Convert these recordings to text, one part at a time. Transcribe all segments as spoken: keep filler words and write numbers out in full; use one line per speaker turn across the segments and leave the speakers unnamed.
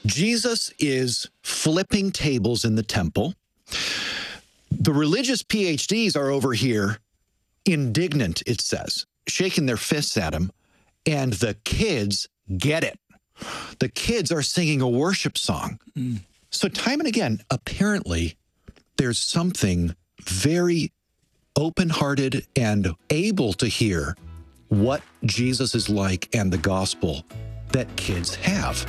Jesus is flipping tables in the temple. The religious P H Ds are over here indignant, it says, shaking their fists at him, and the kids get it. The kids are singing a worship song. Mm. So time and again, apparently, there's something very open-hearted and able to hear what Jesus is like and the gospel that kids have.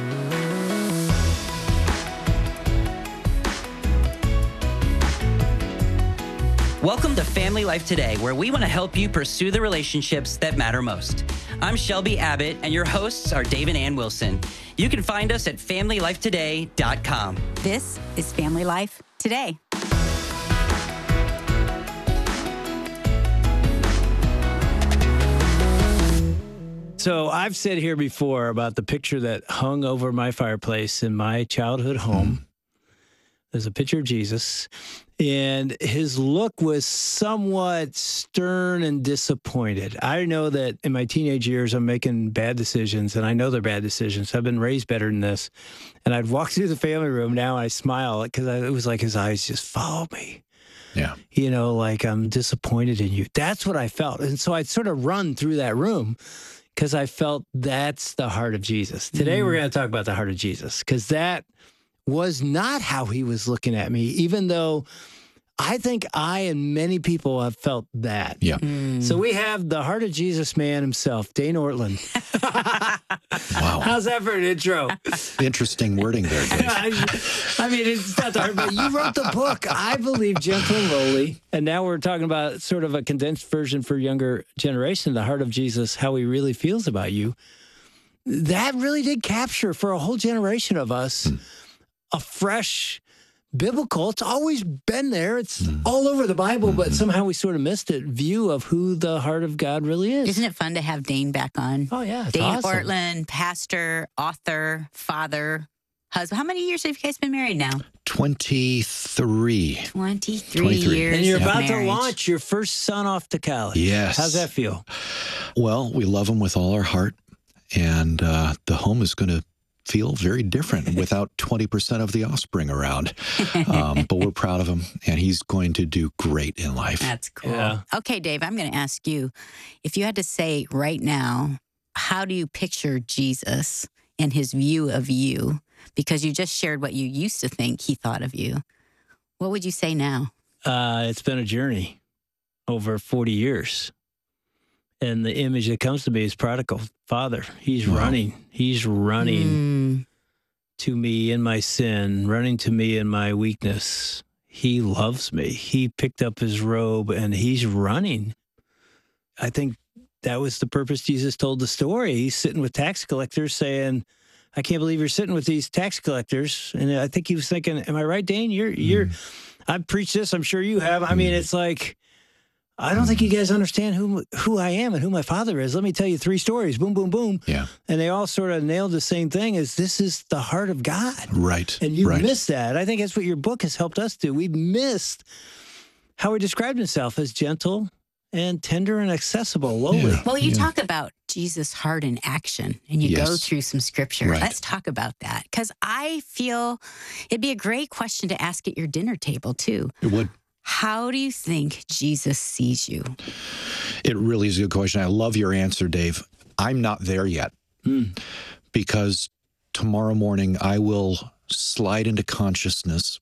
Welcome to Family Life Today, where we want to help you pursue the relationships that matter most. I'm Shelby Abbott, and your hosts are Dave and Ann Wilson. You can find us at family life today dot com.
This is Family Life Today.
So I've said here before about the picture that hung over my fireplace in my childhood home. Mm. There's a picture of Jesus, and his look was somewhat stern and disappointed. I know that in my teenage years, I'm making bad decisions, and I know they're bad decisions. I've been raised better than this. And I'd walk through the family room now, and I smile because it was like his eyes just followed me.
Yeah.
You know, like, I'm disappointed in you. That's what I felt. And so I'd sort of run through that room because I felt that's the heart of Jesus. Today, mm. we're going to talk about the heart of Jesus, because that was not how he was looking at me, even though I think I and many people have felt that.
Yeah.
Mm. So we have the heart of Jesus man himself, Dane Ortlund.
Wow.
How's that for an intro?
Interesting wording there, Dave.
I mean, it's not the hard, but you wrote the book, I Believe, Gentle and Lowly. And now we're talking about sort of a condensed version for younger generation, the heart of Jesus, how he really feels about you. That really did capture for a whole generation of us mm. a fresh biblical, it's always been there. It's mm. all over the Bible, mm-hmm. but somehow we sort of missed it, view of who the heart of God really is.
Isn't it fun to have Dane back on?
Oh, yeah.
Dane
awesome.
Ortlund, pastor, author, father, husband. How many years have you guys been married now?
twenty-three.
twenty-three,
twenty-three.
years.
And you're
of
about
marriage.
to launch your first son off to college.
Yes.
How's that feel?
Well, we love him with all our heart, and uh, the home is going to feel very different without twenty percent of the offspring around. Um, but we're proud of him, and he's going to do great in life.
That's cool.
Yeah.
Okay, Dave, I'm going to ask you, if you had to say right now, how do you picture Jesus and his view of you? Because you just shared what you used to think he thought of you. What would you say now?
Uh, it's been a journey over forty years. And the image that comes to me is prodigal father. He's wow. running. He's running mm. to me in my sin, running to me in my weakness. He loves me. He picked up his robe and he's running. I think that was the purpose Jesus told the story. He's sitting with tax collectors saying, I can't believe you're sitting with these tax collectors. And I think he was thinking, am I right, Dane? You're, mm. you're, I've preached this. I'm sure you have. I mean, it's like, I don't think you guys understand who who I am and who my father is. Let me tell you three stories. Boom, boom, boom.
Yeah.
And they all sort of nailed the same thing, is this is the heart of God.
Right.
And you
right.
missed that. I think that's what your book has helped us do. We've missed how he described himself as gentle and tender and accessible, lowly.
Yeah.
Well, you
yeah.
talk about Jesus' heart in action, and you
yes.
go through some scripture.
Right.
Let's talk about that, because I feel it'd be a great question to ask at your dinner table, too.
It would.
How do you think Jesus sees you?
It really is a good question. I love your answer, Dave. I'm not there yet mm. because tomorrow morning I will slide into consciousness,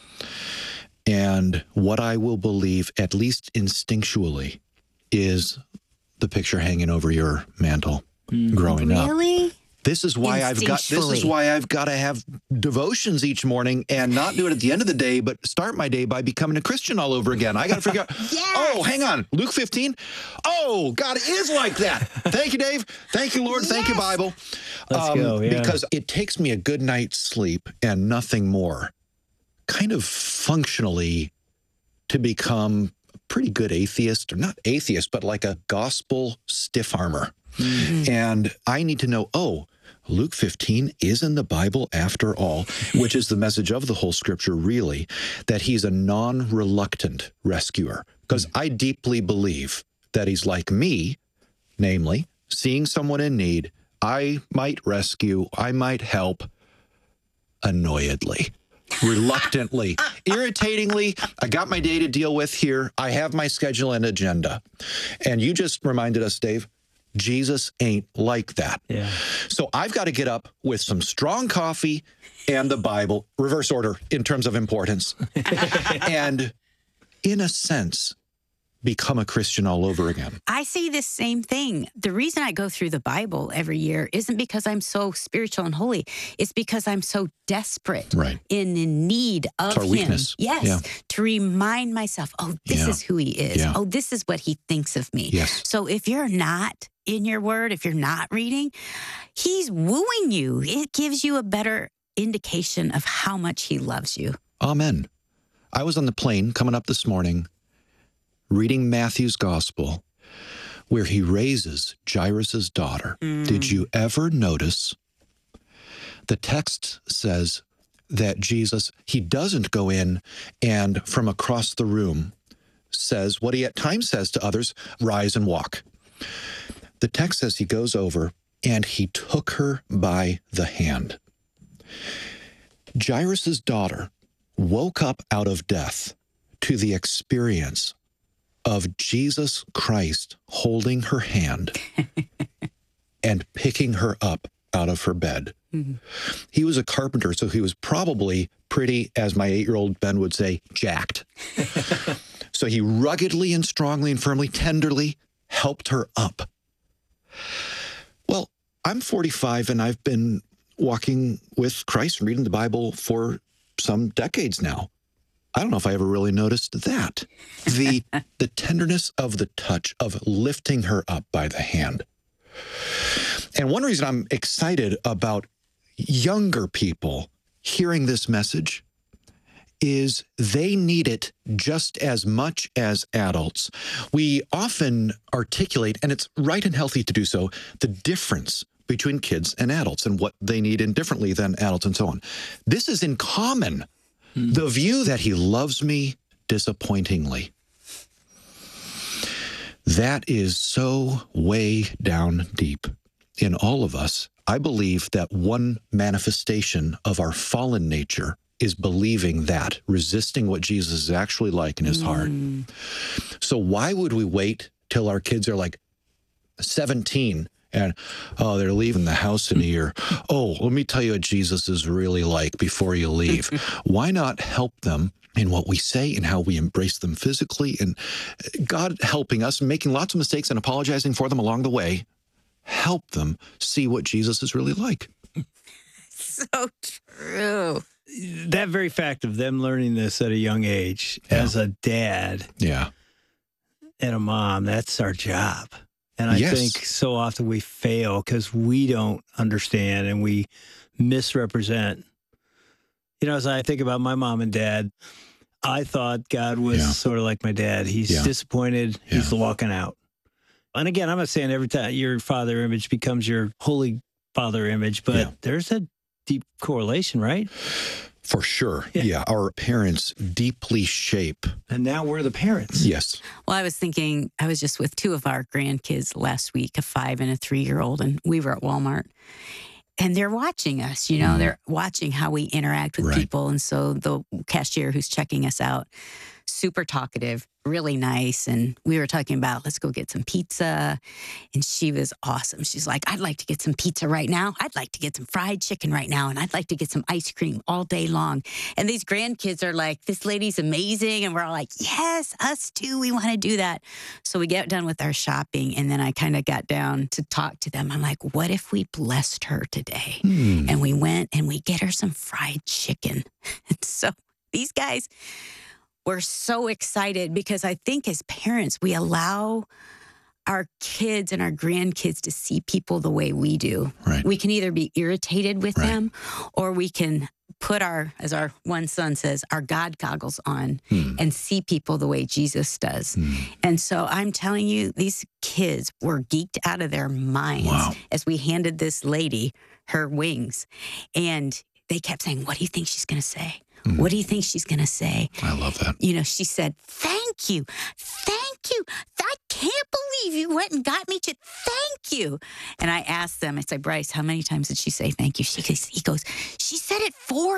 and what I will believe, at least instinctually, is the picture hanging over your mantle mm. growing
really?
up.
Really?
This is why I've got this is why I've got to have devotions each morning and not do it at the end of the day, but start my day by becoming a Christian all over again. I got to figure out,
yes.
oh, hang on, Luke fifteen. Oh, God is like that. Thank you, Dave. Thank you, Lord.
Yes.
Thank you, Bible.
Let's um, go, yeah.
Because it takes me a good night's sleep and nothing more, kind of functionally, to become a pretty good atheist, or not atheist, but like a gospel stiff armor. Mm-hmm. And I need to know, oh, Luke fifteen is in the Bible after all, which is the message of the whole scripture, really, that he's a non-reluctant rescuer. Because I deeply believe that he's like me, namely, seeing someone in need, I might rescue, I might help, annoyedly, reluctantly, irritatingly. I got my day to deal with here. I have my schedule and agenda. And you just reminded us, Dave, Jesus ain't like that.
Yeah.
So I've got to get up with some strong coffee and the Bible, reverse order in terms of importance. And in a sense, become a Christian all over again.
I say this same thing. The reason I go through the Bible every year isn't because I'm so spiritual and holy. It's because I'm so desperate
Right.
and in need of
It's our
him.
weakness.
Yes.
Yeah.
To remind myself, oh, this
Yeah.
is who he is.
Yeah.
Oh, this is what he thinks of me.
Yes.
So if you're not in your word, if you're not reading, he's wooing you. It gives you a better indication of how much he loves you.
Amen. I was on the plane coming up this morning, reading Matthew's gospel, where he raises Jairus' daughter.
Mm.
Did you ever notice the text says that Jesus, he doesn't go in and from across the room says what he at times says to others, rise and walk. The text says he goes over and he took her by the hand. Jairus' daughter woke up out of death to the experience of Jesus Christ holding her hand and picking her up out of her bed.
Mhm.
He was a carpenter, so he was probably pretty, as my eight-year-old Ben would say, jacked. So he ruggedly and strongly and firmly, tenderly helped her up. Well, I'm forty-five and I've been walking with Christ and reading the Bible for some decades now. I don't know if I ever really noticed that. The the tenderness of the touch of lifting her up by the hand. And one reason I'm excited about younger people hearing this message is they need it just as much as adults. We often articulate, and it's right and healthy to do so, the difference between kids and adults and what they need indifferently than adults and so on. This is in common. The view that he loves me disappointingly. That is so way down deep in all of us. I believe that one manifestation of our fallen nature is believing that, resisting what Jesus is actually like in his
Mm.
heart. So why would we wait till our kids are like seventeen and, oh, they're leaving the house in a year. Oh, let me tell you what Jesus is really like before you leave. Why not help them in what we say and how we embrace them physically? And God helping us, making lots of mistakes and apologizing for them along the way, help them see what Jesus is really like.
So true.
That very fact of them learning this at a young age,
Yeah.
as a dad
Yeah.
and a mom, that's our job. And I
Yes.
think so often we fail because we don't understand and we misrepresent. You know, as I think about my mom and dad, I thought God was
Yeah.
sort of like my dad. He's
Yeah.
disappointed. He's
Yeah.
walking out. And again, I'm not saying every time your father image becomes your holy father image, but
Yeah.
there's a deep correlation, right?
For sure.
Yeah.
Yeah. Our parents deeply shape.
And now we're the parents.
Yes.
Well, I was thinking, I was just with two of our grandkids last week, a five and a three-year-old, and we were at Walmart. And they're watching us, you know,
Mhm.
they're watching how we interact with
Right.
people. And so the cashier who's checking us out, super talkative, really nice. And we were talking about, let's go get some pizza. And she was awesome. She's like, I'd like to get some pizza right now. I'd like to get some fried chicken right now. And I'd like to get some ice cream all day long. And these grandkids are like, this lady's amazing. And we're all like, yes, us too. We want to do that. So we get done with our shopping. And then I kind of got down to talk to them. I'm like, what if we blessed her today?
Hmm.
And we went and we get her some fried chicken. And so these guys were so excited because I think as parents, we allow our kids and our grandkids to see people the way we do.
Right.
We can either be irritated with
Right.
them or we can put our, as our one son says, our God goggles on
Hmm.
and see people the way Jesus does.
Hmm.
And so I'm telling you, these kids were geeked out of their minds
Wow.
as we handed this lady her wings. And they kept saying, what do you think she's going to say?
Mm.
What do you think she's going to say?
I love that.
You know, she said, thank you. Thank you. I can't you went and got me to thank you. And I asked them, I said, Bryce, how many times did she say thank you? She goes, he goes, she said it four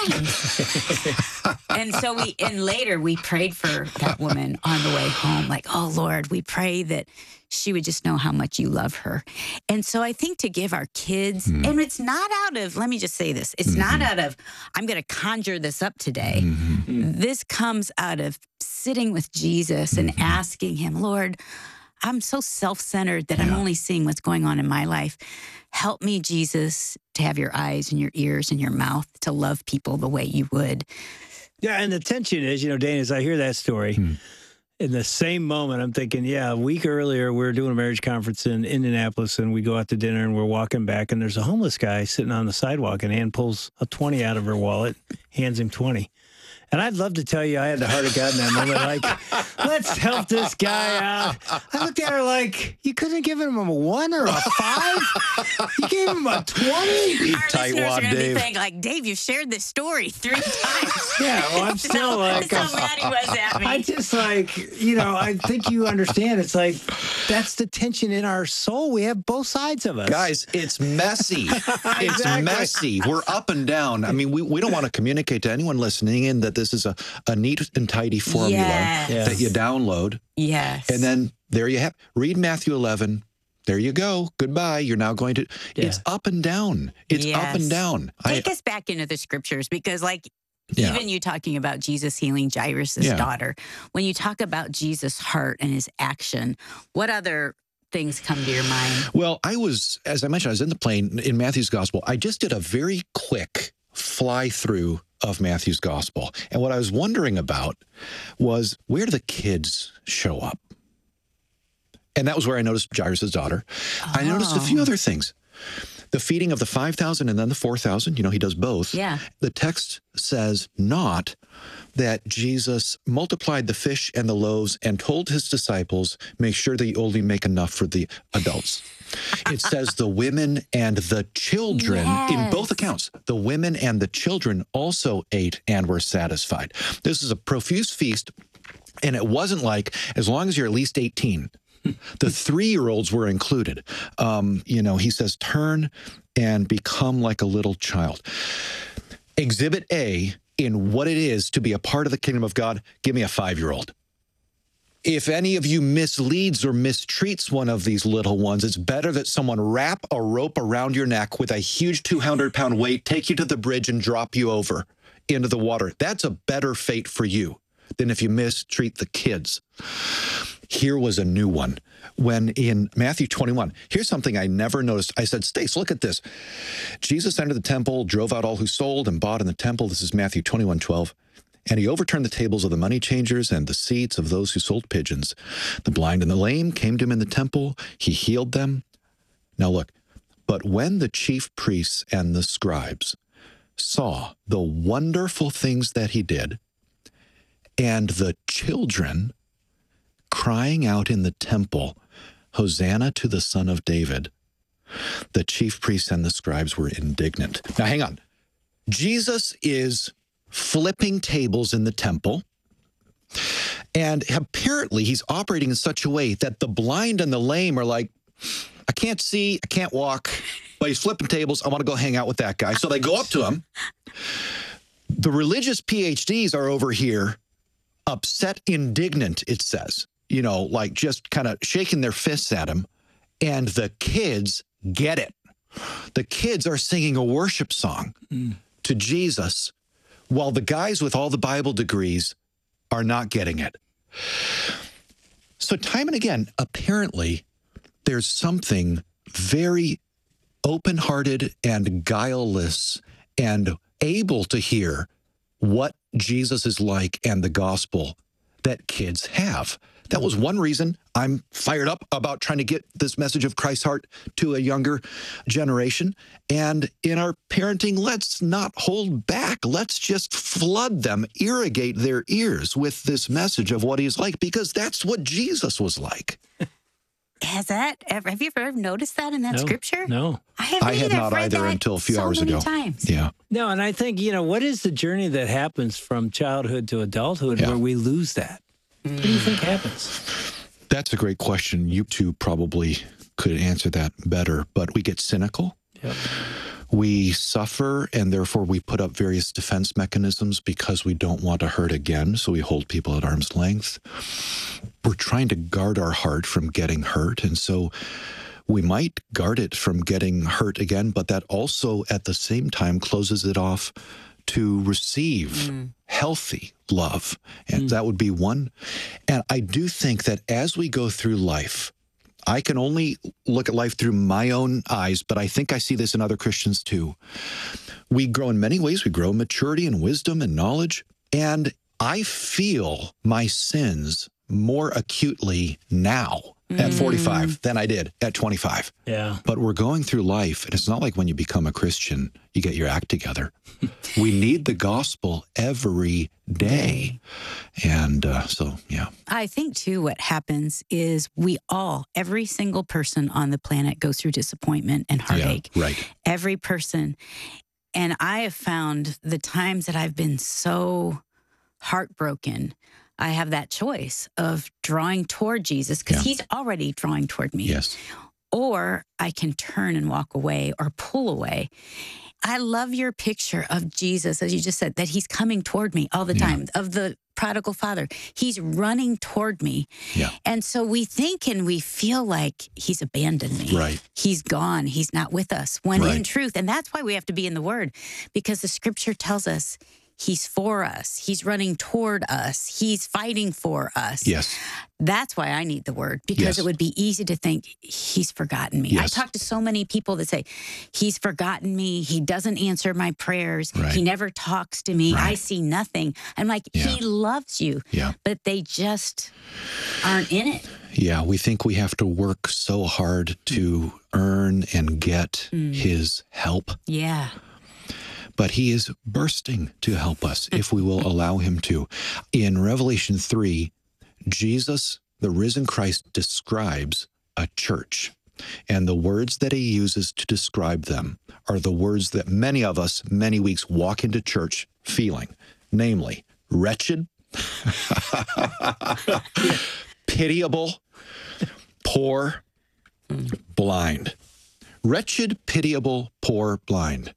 times. And so we, and later we prayed for that woman on the way home. Like, oh Lord, we pray that she would just know how much you love her. And so I think to give our kids, mm-hmm. and it's not out of, let me just say this, it's mm-hmm. not out of, I'm going to conjure this up today. Mm-hmm. This comes out of sitting with Jesus and mm-hmm. asking him, Lord, I'm so self-centered that yeah. I'm only seeing what's going on in my life. Help me, Jesus, to have your eyes and your ears and your mouth to love people the way you would.
Yeah, and the tension is, you know, Dana, as I hear that story, hmm. in the same moment, I'm thinking, yeah, a week earlier, we were doing a marriage conference in Indianapolis, and we go out to dinner, and we're walking back, and there's a homeless guy sitting on the sidewalk, and Ann pulls a twenty out of her wallet, hands him twenty. And I'd love to tell you I had the heart of God in that moment, like, let's help this guy out. I looked at her like, you couldn't have given him a one or a five? You gave him a twenty?
You
Our
tight
listeners
wad,
are going to be
Dave.
thinking, like, Dave, you've shared this story three times.
Yeah, well, I'm still
so,
like...
so mad he was at me.
I just like, you know, I think you understand. It's like, that's the tension in our soul. We have both sides of us.
Guys, it's messy. It's
Exactly.
messy. We're up and down. I mean, we, we don't want to communicate to anyone listening in that this is a, a neat and tidy formula
Yes.
Yes.
that you download.
Yes.
And then there you have, read Matthew eleven. There you go. Goodbye. You're now going to,
Yeah.
it's up and down. It's
Yes.
up and down.
Take
I,
us back into the scriptures because, like,
Yeah.
even you talking about Jesus healing Jairus'
Yeah.
daughter, when you talk about Jesus' heart and his action, what other things come to your mind?
Well, I was, as I mentioned, I was in the plane in Matthew's gospel. I just did a very quick fly through of Matthew's gospel. And what I was wondering about was, where do the kids show up? And that was where I noticed Jairus' daughter. Oh. I noticed a few other things. The feeding of the five thousand and then the four thousand, you know, he does both.
Yeah.
The text says not that Jesus multiplied the fish and the loaves and told his disciples, make sure that you only make enough for the adults. It says the women and the children,
Yes.
in both accounts, the women and the children also ate and were satisfied. This is a profuse feast, and it wasn't like, as long as you're at least eighteen, the three-year-olds were included. Um, you know, he says, turn and become like a little child. Exhibit A in what it is to be a part of the kingdom of God, give me a five-year-old. If any of you misleads or mistreats one of these little ones, it's better that someone wrap a rope around your neck with a huge two hundred pound weight, take you to the bridge and drop you over into the water. That's a better fate for you than if you mistreat the kids. Here was a new one. When in Matthew twenty-one, here's something I never noticed. I said, Stace, look at this. Jesus entered the temple, drove out all who sold and bought in the temple. This is Matthew twenty-one twelve. And he overturned the tables of the money changers and the seats of those who sold pigeons. The blind and the lame came to him in the temple. He healed them. Now look, but when the chief priests and the scribes saw the wonderful things that he did, and the children crying out in the temple, Hosanna to the Son of David, the chief priests and the scribes were indignant. Now, hang on. Jesus is flipping tables in the temple, and apparently he's operating in such a way that the blind and the lame are like, I can't see, I can't walk, but he's flipping tables. I want to go hang out with that guy. So they go up to him. The religious P H Ds are over here upset, indignant, it says, you know, like just kind of shaking their fists at him. And the kids get it. The kids are singing a worship song mm. to Jesus, while the guys with all the Bible degrees are not getting it. So time and again, apparently, there's something very open-hearted and guileless and able to hear what Jesus is like and the gospel that kids have. That was one reason I'm fired up about trying to get this message of Christ's heart to a younger generation. And in our parenting, let's not hold back. Let's just flood them, irrigate their ears with this message of what he's like, because that's what Jesus was like.
Has that ever, have you ever noticed that in that
No,
scripture?
No.
I haven't
I had
either.
not
I've read
either
that
until a few
so
hours
many
ago.
Times.
Yeah.
No, and I think, you know, what is the journey that happens from childhood to adulthood
Yeah.
where we lose that? What do you think happens?
That's a great question. You two probably could answer that better, but we get cynical.
Yep.
We suffer, and therefore we put up various defense mechanisms because we don't want to hurt again, so we hold people at arm's length. We're trying to guard our heart from getting hurt, and so we might guard it from getting hurt again, but that also at the same time closes it off to receive mm. healthy love. And mm. that would be one. And I do think that as we go through life, I can only look at life through my own eyes, but I think I see this in other Christians too. We grow in many ways. We grow in maturity and wisdom and knowledge. And I feel my sins more acutely now mm. at forty-five than I did at twenty-five.
Yeah.
But we're going through life, and it's not like when you become a Christian, you get your act together. We need the gospel every day. And uh, so, yeah.
I think, too, what happens is we all, every single person on the planet goes through disappointment and heartache.
Yeah, right.
Every person. And I have found the times that I've been so heartbroken, I have that choice of drawing toward Jesus because yeah. he's already drawing toward me.
Yes.
Or I can turn and walk away or pull away. I love your picture of Jesus, as you just said, that he's coming toward me all the
yeah.
time, of the prodigal father. He's running toward me.
Yeah.
And so we think and we feel like he's abandoned me.
Right.
He's gone. He's not with us. When
right.
in truth, and that's why we have to be in the Word, because the scripture tells us he's for us. He's running toward us. He's fighting for us.
Yes.
That's why I need the Word, because
yes.
it would be easy to think he's forgotten me.
Yes.
I talk to so many people that say, he's forgotten me. He doesn't answer my prayers.
Right.
He never talks to me.
Right.
I see nothing. I'm like,
yeah.
he loves you,
yeah.
but they just aren't in it.
Yeah, we think we have to work so hard to earn and get mm. his help.
Yeah.
But he is bursting to help us if we will allow him to. In Revelation three, Jesus, the risen Christ, describes a church. And the words that he uses to describe them are the words that many of us, many weeks, walk into church feeling. Namely, wretched, pitiable, poor, blind. Wretched, pitiable, poor, blind.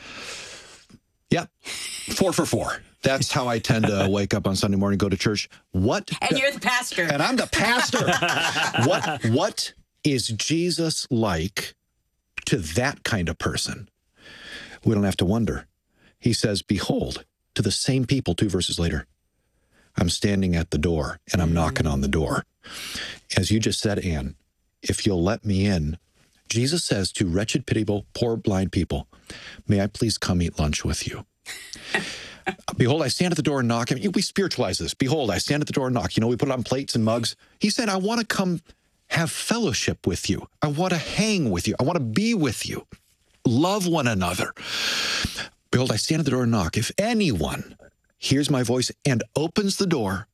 Yep. Four for four. That's how I tend to wake up on Sunday morning, go to church. What?
And you're the pastor.
And I'm the pastor. what, what is Jesus like to that kind of person? We don't have to wonder. He says, behold, to the same people, two verses later, I'm standing at the door and I'm knocking on the door. As you just said, Ann, if you'll let me in, Jesus says to wretched, pitiable, poor, blind people, may I please come eat lunch with you? Behold, I stand at the door and knock. I mean, we spiritualize this. Behold, I stand at the door and knock. You know, we put it on plates and mugs. He said, I want to come have fellowship with you. I want to hang with you. I want to be with you. Love one another. Behold, I stand at the door and knock. If anyone hears my voice and opens the door,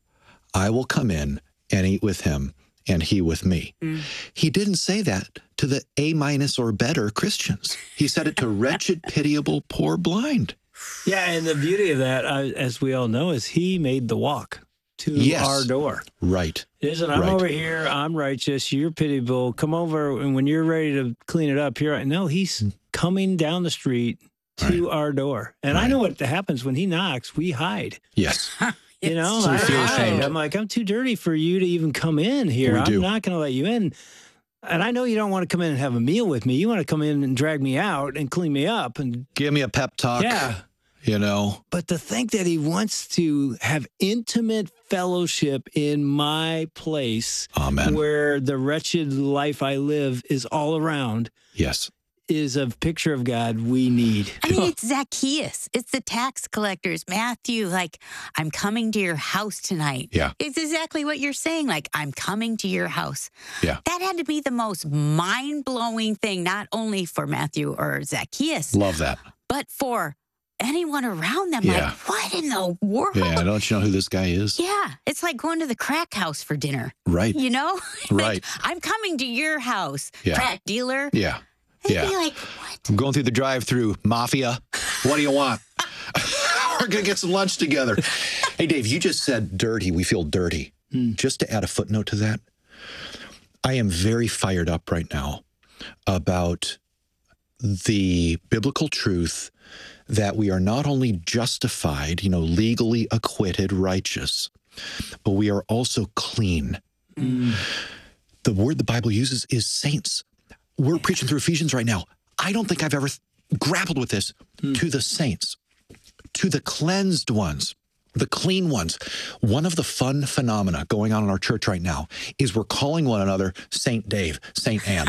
I will come in and eat with him and he with me. Mm. He didn't say that to the A minus or better Christians. He said it to wretched, pitiable, poor, blind.
Yeah, and the beauty of that, uh, as we all know, is he made the walk to
yes.
our door.
Right.
Isn't I'm
right.
over here, I'm righteous, you're pitiable, come over, and when you're ready to clean it up, here, no, he's coming down the street to right. our door. And right. I know what happens when he knocks, we hide.
Yes.
You know,
so
I,
feel
I,
ashamed.
I'm like, I'm too dirty for you to even come in here.
We
I'm
do.
not going to let you in. And I know you don't want to come in and have a meal with me. You want to come in and drag me out and clean me up and
give me a pep talk.
Yeah.
You know.
But to think that he wants to have intimate fellowship in my place,
Amen.
Where the wretched life I live is all around.
Yes.
Is a picture of God we need.
I mean, it's Zacchaeus. It's the tax collectors. Matthew, like, I'm coming to your house tonight.
Yeah.
It's exactly what you're saying. Like, I'm coming to your house.
Yeah.
That had to be the most mind-blowing thing, not only for Matthew or Zacchaeus.
Love that.
But for anyone around them.
Yeah.
Like, what in the world?
Yeah, don't you know who this guy is?
Yeah. It's like going to the crack house for dinner.
Right.
You know?
Right.
Like, I'm coming to your house,
yeah.
crack dealer.
Yeah.
They'd
yeah.
be like, what?
I'm going through the drive-through, mafia. What do you want? We're going to get some lunch together. Hey, Dave, you just said dirty. We feel dirty.
Mm.
Just to add a footnote to that, I am very fired up right now about the biblical truth that we are not only justified, you know, legally acquitted, righteous, but we are also clean. Mm. The word the Bible uses is saints. We're preaching through Ephesians right now. I don't think I've ever th- grappled with this. Mm. To the saints, to the cleansed ones, the clean ones. One of the fun phenomena going on in our church right now is we're calling one another Saint Dave, Saint Anne.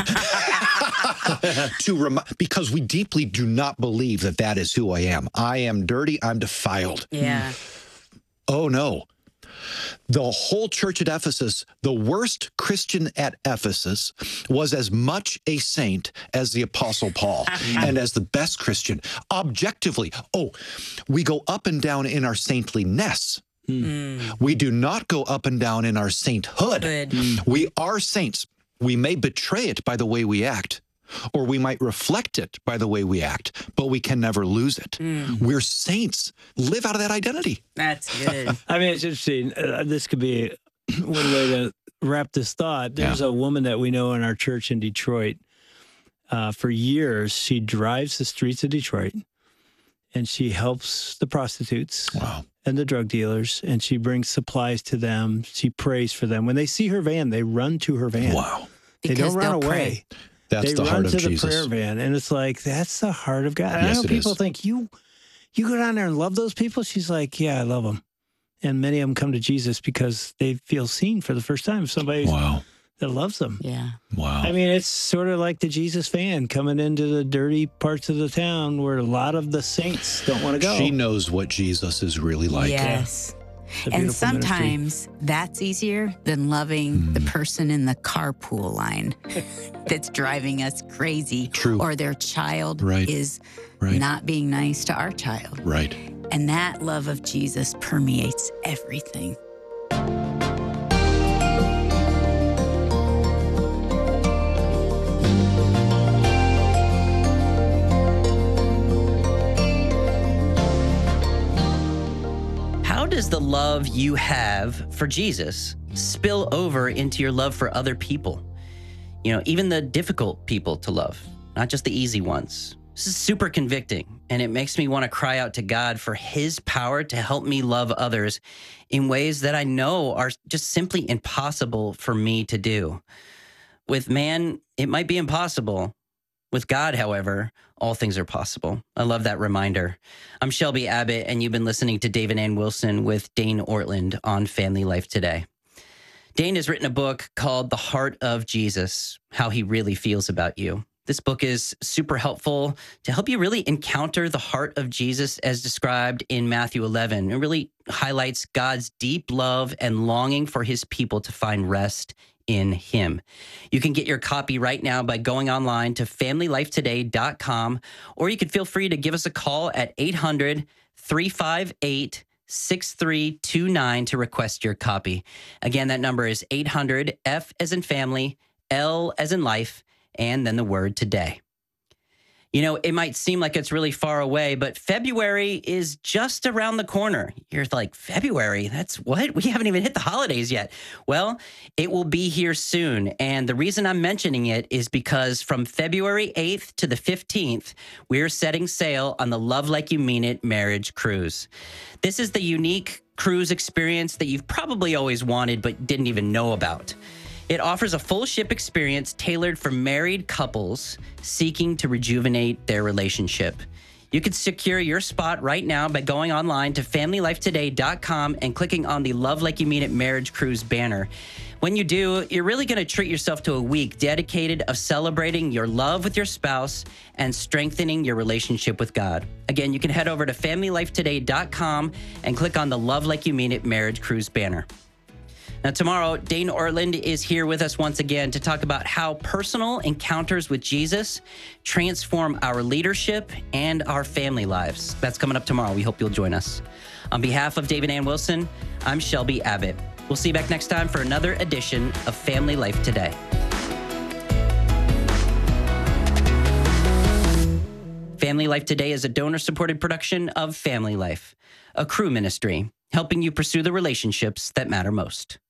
to rem- because we deeply do not believe that that is who I am. I am dirty. I'm defiled.
Yeah.
Oh, no. The whole church at Ephesus, the worst Christian at Ephesus, was as much a saint as the Apostle Paul and as the best Christian. Objectively, oh, we go up and down in our saintliness. Mm. We do not go up and down in our sainthood. Mm. We are saints. We may betray it by the way we act, or we might reflect it by the way we act, but we can never lose it. Mm. We're saints. Live out of that identity.
That's good.
I mean, it's interesting. Uh, this could be one way to wrap this thought. There's yeah. a woman that we know in our church in Detroit. Uh, for years, she drives the streets of Detroit, and she helps the prostitutes wow. and the drug dealers, and she brings supplies to them. She prays for them. When they see her van, they run to her van.
Wow.
They because don't run away.
Pray. That's
they
the
run
heart
to
of
the
Jesus.
prayer van, and it's like, that's the heart of God.
Yes,
I know
it
people
is.
think, you you go down there and love those people? She's like, yeah, I love them. And many of them come to Jesus because they feel seen for the first time. Somebody
wow.
that loves them.
Yeah.
Wow.
I mean, it's sort of like the Jesus van coming into the dirty parts of the town where a lot of the saints don't want to go.
She knows what Jesus is really like.
Yes. And sometimes ministry. That's easier than loving mm. the person in the carpool line that's driving us crazy.
True.
Or their child
right.
is
right.
not being nice to our child.
Right.
And that love of Jesus permeates everything.
How does the love you have for Jesus spill over into your love for other people? You know, even the difficult people to love, not just the easy ones. This is super convicting, and it makes me want to cry out to God for his power to help me love others in ways that I know are just simply impossible for me to do. With man, it might be impossible. With God, however, all things are possible. I love that reminder. I'm Shelby Abbott, and you've been listening to Dave and Ann Wilson with Dane Ortland on Family Life Today. Dane has written a book called The Heart of Jesus, How He Really Feels About You. This book is super helpful to help you really encounter the heart of Jesus as described in Matthew eleven. It really highlights God's deep love and longing for his people to find rest in him. You can get your copy right now by going online to family life today dot com, or you can feel free to give us a call at eight hundred, three five eight, six three two nine to request your copy. Again, that number is eight hundred, F as in family, L as in life, and then the word today. You know, it might seem like it's really far away, but February is just around the corner. You're like, February? That's what? We haven't even hit the holidays yet. Well, it will be here soon. And the reason I'm mentioning it is because from February eighth to the fifteenth, we're setting sail on the Love Like You Mean It marriage cruise. This is the unique cruise experience that you've probably always wanted but didn't even know about. It offers a full ship experience tailored for married couples seeking to rejuvenate their relationship. You can secure your spot right now by going online to family life today dot com and clicking on the Love Like You Mean It Marriage Cruise banner. When you do, you're really going to treat yourself to a week dedicated of celebrating your love with your spouse and strengthening your relationship with God. Again, you can head over to family life today dot com and click on the Love Like You Mean It Marriage Cruise banner. Now, tomorrow, Dane Ortland is here with us once again to talk about how personal encounters with Jesus transform our leadership and our family lives. That's coming up tomorrow. We hope you'll join us. On behalf of Dave and Ann Wilson, I'm Shelby Abbott. We'll see you back next time for another edition of Family Life Today. Family Life Today is a donor-supported production of Family Life, a Cru ministry, helping you pursue the relationships that matter most.